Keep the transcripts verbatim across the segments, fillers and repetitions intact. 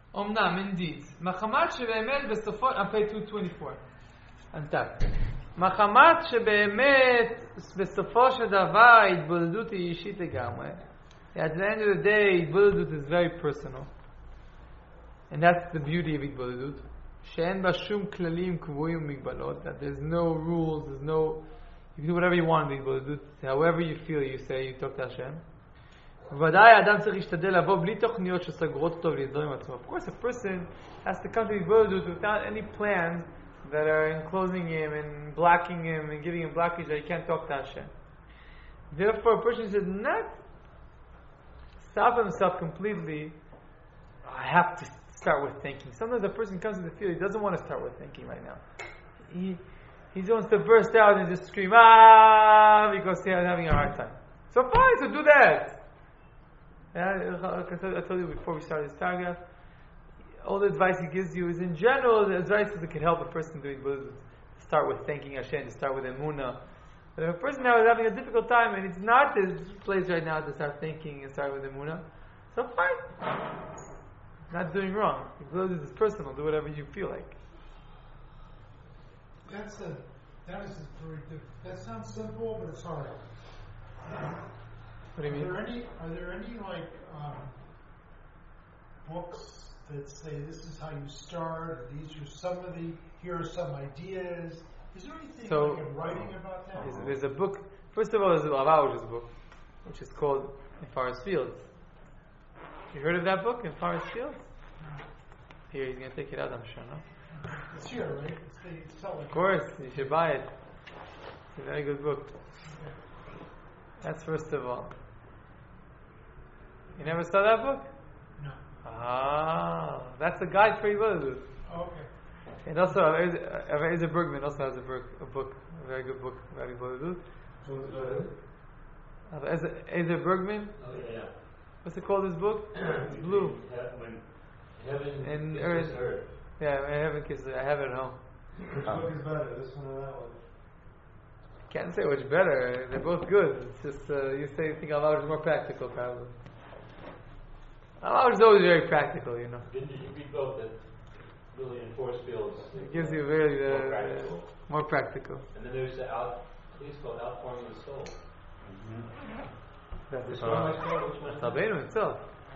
Omnam, indeed. Machamat shebe'emet besofot, on page two twenty-four. On top. Machamat shebe'emet besofo shel davar התבודדות היא אישית לגמרי. At the end of the day, התבודדות is very personal. And that's the beauty of התבודדות. שאין בה שום כללים קבועים ומגבלות. That there's no rules, there's no... You can do whatever you want in התבודדות. However you feel, you say, you talk to Hashem. ודאי האדם צריך להשתדל לבוא בלי תוכניות שסגרות אותו ולהזדור עם עצמו. Of course, a person has to come to התבודדות without any plans that are enclosing him and blocking him and giving him blockage that he can't talk to Hashem. Therefore, a person should not stop himself completely. I have to start with thinking. Sometimes a person comes to the field, he doesn't want to start with thinking right now. He he wants to burst out and just scream, ah, because he's having a hard time. So fine, so do that. I told you before we started this paragraph, all the advice he gives you is in general the advice that can help a person do it. To start with thanking Hashem, to start with emunah. But if a person now is having a difficult time and it's not his place right now to start thinking and start with emunah, so fine. Not doing wrong. This is personal. Do whatever you feel like. That's a that is a very good. That sounds simple, but it's hard. What do you mean? Are there any, are there any like um, books that say this is how you start, or these are some of the, here are some ideas? Is there anything so, like in writing about that? There's, there's a book, first of all, there's a Ravauch's book, which is called In Forest Fields. You heard of that book, In Forest Fields? No. Here, he's going to take it out, I'm sure, no? It's here, right? It's, it's selling. Of course, you should buy it. It's a very good book. Okay. That's first of all. You never saw that book? No. Ah, that's the guide for Yivodadut. Oh, okay. And also, Eliezer Bergman also has a book, a book, a very good book about Yivodadut. Eliezer Bergman. Oh yeah. What's it called? This book? It's blue. When heaven and kisses earth. earth. Yeah, I haven't kissed it. I have it at home. Which book is better, this one or that one? Can't say which better. They're both good. It's just uh, you say you think Allah is more practical, probably. Allah is always very practical, you know. Didn't you read both that really in force fields? It gives you very uh, more practical. Uh, more practical. And then there's the out, I think it's called outpouring of the soul. Mm-hmm. That's Which uh, one am I saying? Which one? It's Rabbeinu itself.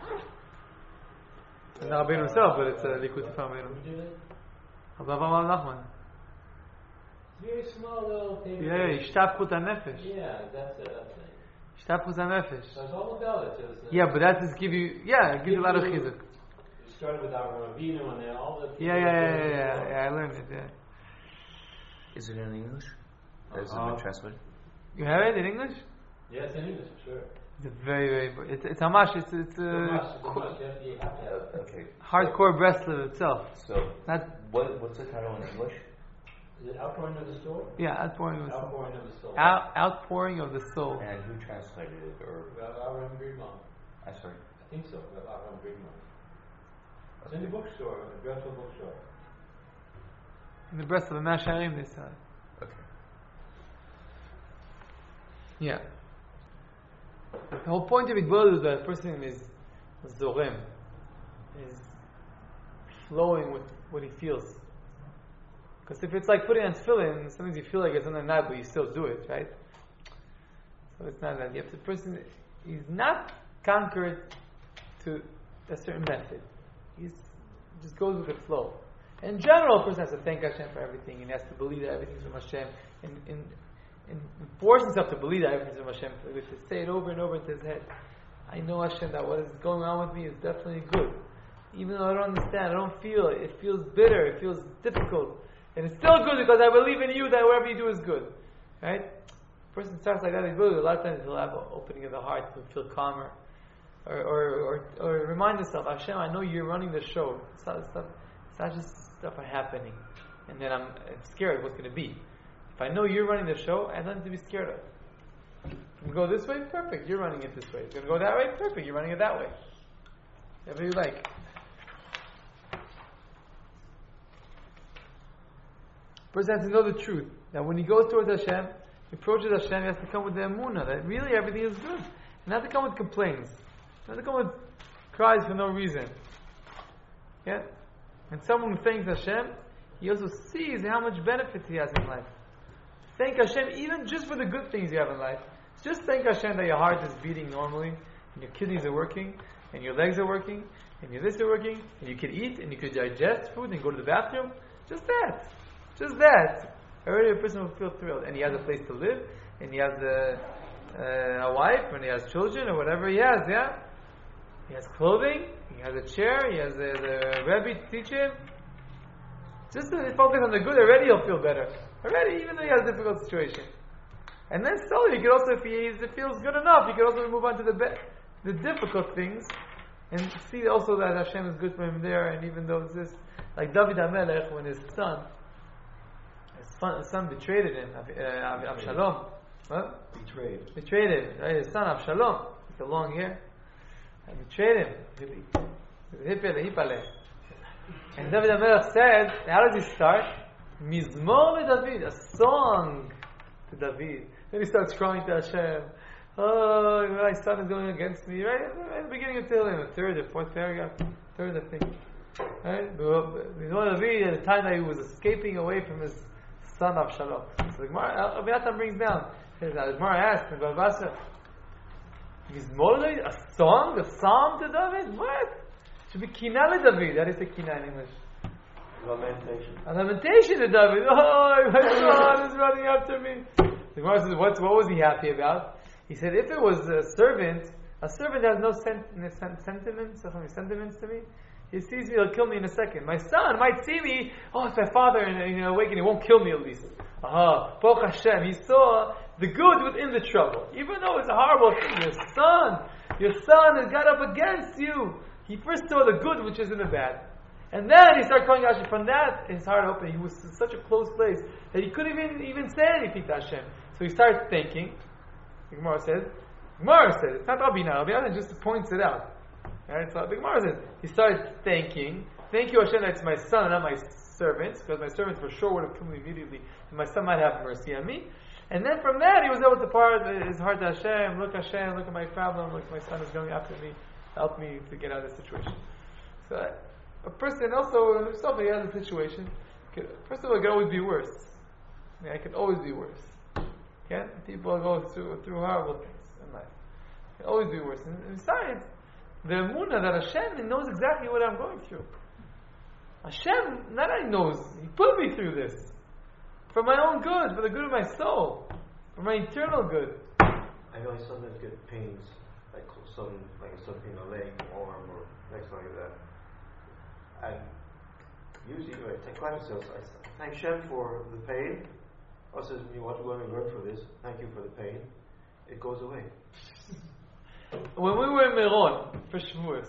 It's not Rabbeinu himself, but it's uh, Likutei Rabbeinu. Who did it? Rabbi Avraham Nachman. Very small little thing. Yeah, Ishtapchut HaNefesh. Yeah, that's it. That's it. Ishtapchut HaNefesh. So it's all about it. So it's, uh, Yeah, but that just give you, yeah, it gives you a lot of chizuk. We started with our Ravina and then all the. Yeah, yeah, yeah, yeah, yeah, yeah, I learned it, yeah. Is it in English? Has it Uh, been translated? You have it in English? Yeah, it's in English for sure. It's very, very, it's, it's Hamash, it's, it's, It's a must, uh, it's a must. You have to- you have to have it. Uh, okay. hardcore Breslov itself. So, Not, what what's the title in English? Is it outpouring of the soul? yeah, outpouring of the soul. Outpouring of the soul. Out, outpouring of the soul. And who translated it? Or Rabbi Aaron Greenbaum. I'm sorry. I think so. Rabbi Aaron Greenbaum. It's in the bookstore, a dreadful bookstore. In the breast of the Masharim, they sell it. Okay. Yeah. The whole point of Igbodu is that a person is Zorem, is flowing with what he feels. Because if it's like putting on tefillin, sometimes you feel like it's on the night, but you still do it, right? So it's not that. You have to, the person is not conquered to a certain method. He just goes with the flow. In general, a person has to thank Hashem for everything, and he has to believe that everything's from Hashem, and, and, and force himself to believe that everything's from Hashem. So to say it over and over into his head. I know Hashem, that what is going on with me is definitely good. Even though I don't understand, I don't feel it. It feels bitter, it feels difficult. And it's still good because I believe in you that whatever you do is good. Right? A person starts like that, a lot of times he'll have an opening of the heart, he'll feel calmer. Or, or, or, or remind yourself, Hashem, I know you're running the show. It's not, it's not, it's not just stuff happening. And then I'm, I'm scared of what's going to be. If I know you're running the show, I have nothing to be scared of. You go this way, perfect, you're running it this way. It's going to go that way, perfect, you're running it that way. Whatever you like. Person has to know the truth. That when he goes towards Hashem, he approaches Hashem, he has to come with the emunah, that really everything is good. Not to come with complaints. Not to come with cries for no reason. Yeah? And someone who thanks Hashem, he also sees how much benefits he has in life. Thank Hashem even just for the good things you have in life. Just thank Hashem that your heart is beating normally, and your kidneys are working, and your legs are working, and your this are working, and you can eat, and you can digest food, and go to the bathroom. Just that. Just that. Already a person will feel thrilled. And he has a place to live, and he has a, uh, a wife, and he has children, or whatever he has, yeah? He has clothing, he has a chair, he has a, the Rebbe to teach him. Just to focus on the good, already he'll feel better. Already, even though he has a difficult situation. And then slowly, you can also, if he if it feels good enough, you can also move on to the be- the difficult things, and see also that Hashem is good for him there. And even though it's this, like David HaMelech, when his son, his son, his son betrayed him, uh, Avshalom, what? Betrayed. Betrayed him, right? His son Avshalom, with the long hair, and betrayed him. And David HaMelech said, how does he start? Mizmor David, a song to David. Then he starts crying to Hashem. Oh, my son is going against me. Right? At the beginning of Tehillim, the third or fourth paragraph, third, I think. Right? Mizmor David, at the time that he was escaping away from his son Avshalom. So the Gemara, Aviatam brings down. The Gemara asked in Babasa, Mizmor David, a song, a psalm to David? What? It should be Kinah to David. How do you say Kinah in English? Lamentation. A lamentation to David. Oh, my son is running after me. The Gemara says, what, what was he happy about? He said, if it was a servant, a servant has no sen- sentiments, sentiments to me. He sees me, he'll kill me in a second. My son might see me, oh, it's my father, and you know, awakening, he won't kill me at least. Aha, Baruch Hashem. He saw the good within the trouble. Even though it's a horrible thing, your son, your son has got up against you. He first saw the good which is in the bad. And then he started calling Hashem. From that, his heart opened. He was in such a close place that he couldn't even, even say anything to Hashem. So he started thinking. The Gemara says, Gemara says, it's not Rabina. Rabina just points it out. Right? So the Gemara says, he started thanking. Thank you, Hashem, that it's my son and not my servants, because my servants for sure would have killed me immediately, and my son might have mercy on me. And then from that, he was able to pour his heart to Hashem. Look, Hashem, look at my problem. Look, my son is going after me. Help me to get out of this situation. So a person also in himself, he has a situation. First of all, it could always be worse. I mean, it could always be worse. Okay? People go through through horrible things in life. It could always be worse. And besides, the emunah that Hashem knows exactly what I'm going through. Hashem, not only knows, He put me through this for my own good, for the good of my soul, for my eternal good. I know I sometimes get pains, like some, like something in the leg, arm, or next like that. I usually when I take climate cells, I thank Hashem for the pain. Also says, you want to go and learn for this. Thank you for the pain. It goes away. When we were in Meron for Shavuos,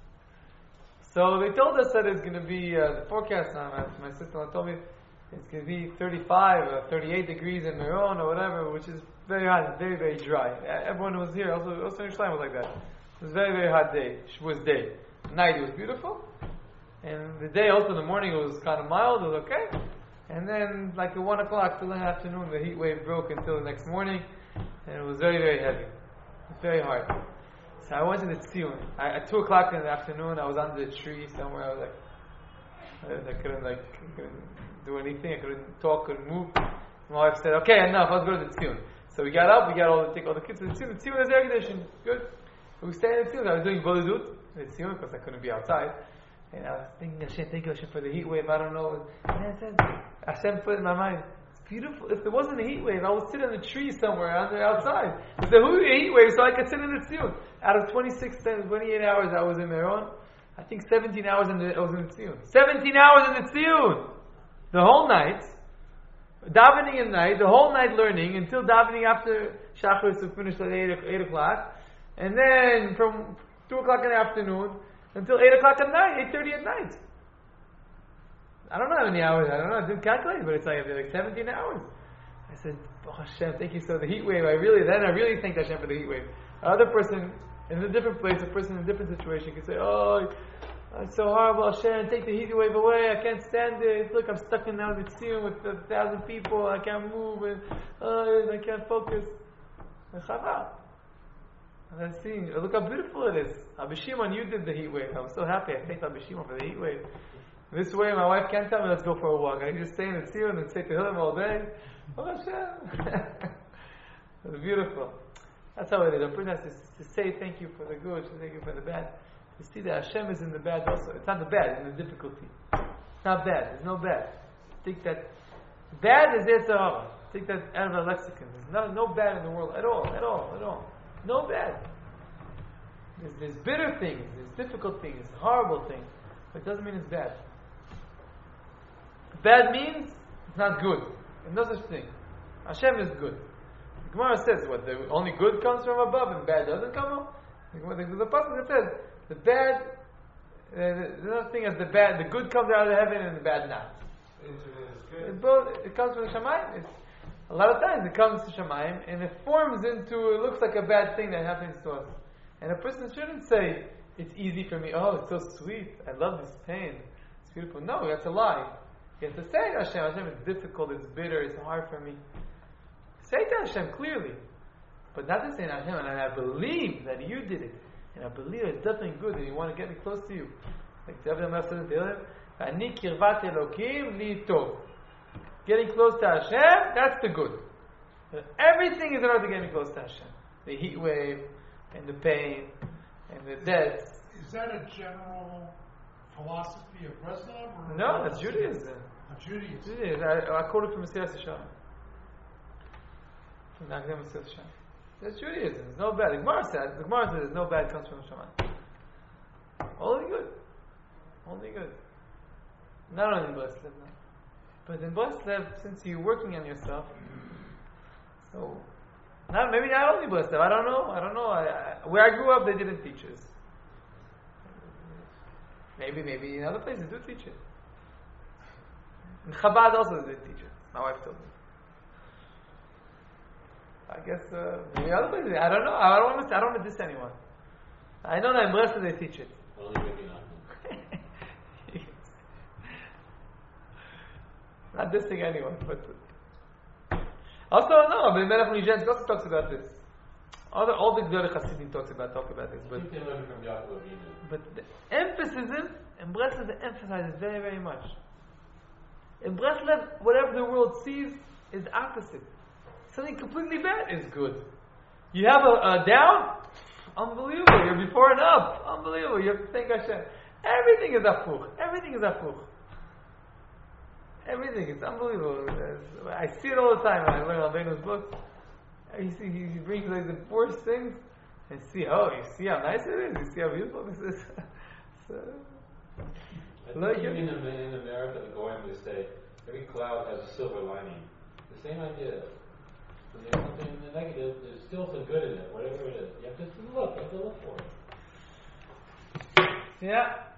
so they told us that it's going to be uh, the forecast. Now, my, my sister told me it's going to be thirty-five or thirty-eight degrees in Meron or whatever, which is very hot. It's very very dry. Everyone who was here, also also in Yerushalayim was like that. It was a very very hot day. Shavuos day. Night it was beautiful. And the day also in the morning it was kind of mild, it was okay. And then like at one o'clock till the afternoon the heat wave broke until the next morning, and it was very, very heavy. It was very hard. So I went to the Tzion. I, at two o'clock in the afternoon I was under a tree somewhere. I was like I, I couldn't like couldn't do anything, I couldn't talk, couldn't move. My wife said, okay, enough, let's go to the Tzion. So we got up, we got all the take all the kids to the Tzion. The Tzion is air conditioned. Good. We stayed in the Tzion. I was doing Bolidut in the Tzion because I couldn't be outside. And I was thinking, Hashem, thank you, Hashem, for the heat wave. I don't know. And I said, Hashem put in my mind, it's beautiful. If there wasn't a heat wave, I would sit in a tree somewhere on the outside. If there was a heat wave, so I could sit in the Tzion. Out of twenty-six, twenty-eight hours I was in Meron, I think seventeen hours in the, I was in the Tzion. seventeen hours in the Tzion! The whole night. Davening at night, the whole night learning, until davening after Shachris to finish at eight, eight o'clock. And then from two o'clock in the afternoon, until eight o'clock at night, eight thirty at night. I don't know how many hours, I don't know, I didn't calculate, but it's like, like seventeen hours. I said, oh Hashem, thank you. So the heat wave, I really, then I really thanked Hashem for the heat wave. Another person in a different place, a person in a different situation can say, oh, it's so horrible, Hashem, take the heat wave away, I can't stand it. Look, I'm stuck in now the Tzion with a thousand people, I can't move, and uh, I can't focus. And Chava. And I see, look how beautiful it is. Rabbi Shimon, you did the heat wave. I was so happy. I thanked Rabbi Shimon for the heat wave. This way, my wife can't tell me, let's go for a walk. I can just stay in the tziyun and say Tehillim all day. Oh, Hashem. It's beautiful. That's how it is. A person has to, to say thank you for the good, to thank you for the bad. You see that Hashem is in the bad also. It's not the bad, it's in the difficulty. It's not bad. There's no bad. Think that bad is Yetzer Hara. Take that out of our lexicon. There's no, no bad in the world at all, at all, at all. No bad. There's, there's bitter things, there's difficult things, horrible things, but it doesn't mean it's bad. Bad means it's not good. There's no such thing. Hashem is good. The Gemara says what? The only good comes from above and bad doesn't come up? The, the, the passage says the bad, uh, there's no such thing as the bad, the good comes out of heaven and the bad not. It, both, it comes from the Shamayim. It's, a lot of times it comes to Shamayim and it forms into, it looks like a bad thing that happens to us. And a person shouldn't say, it's easy for me, oh, it's so sweet, I love this pain, it's beautiful. No, that's a lie. You have to say to Hashem, Hashem, it's difficult, it's bitter, it's hard for me. Say to Hashem clearly. But not to say to Hashem, and I believe that you did it. And I believe it's definitely good and you want to get me close to you. Like David HaMelech says in Tehillim, Ani kirvat Elokim li tov. Getting close to Hashem, that's the good. And everything is in order to get me close to Hashem. The heat wave, and the pain, and the death. Is that a general philosophy of Breslov? Or No, that's Judaism. Of Judaism. Judaism. I, I quoted from Mesilas Yesharim. From the Akdam Mesilas Yesharim. That's Judaism. There's no bad. The Gemara says, the Gemara says there's no bad comes from Shammai. Only good. Only good. Not only in Breslev, no. But in Breslev, since you're working on yourself, so not maybe not only Breslev. I don't know. I don't know. I, I, where I grew up, they didn't teach us. Maybe, maybe in other places do teach it. In Chabad also they teach it. My wife told me. I guess uh, maybe other places. I don't know. I don't want to. I don't want to diss anyone. I know that in Breslev they teach it. Only maybe not. Not dissing anyone, but also no. But Melech Nizhensky also talks about this. All the all the Gdolei Hasidim talks about talk about this, but but the emphasis in in Breslev the emphasizes very very much. In Breslev, whatever the world sees is the opposite. Something completely bad is good. You have a, a down, unbelievable. You're before and up, unbelievable. You have to thank Hashem. Everything is afuch. Everything is afuch. Everything, it's unbelievable. I see it all the time when I learn Albano's books. You see, he brings like the worst things and see, oh, you see how nice it is? You see how beautiful this is? So, I think even in, in America, the Goyim would say, every cloud has a silver lining. The same idea. When there's something negative, there's still some good in it, whatever it is. You have to look, you have to look for it. yeah.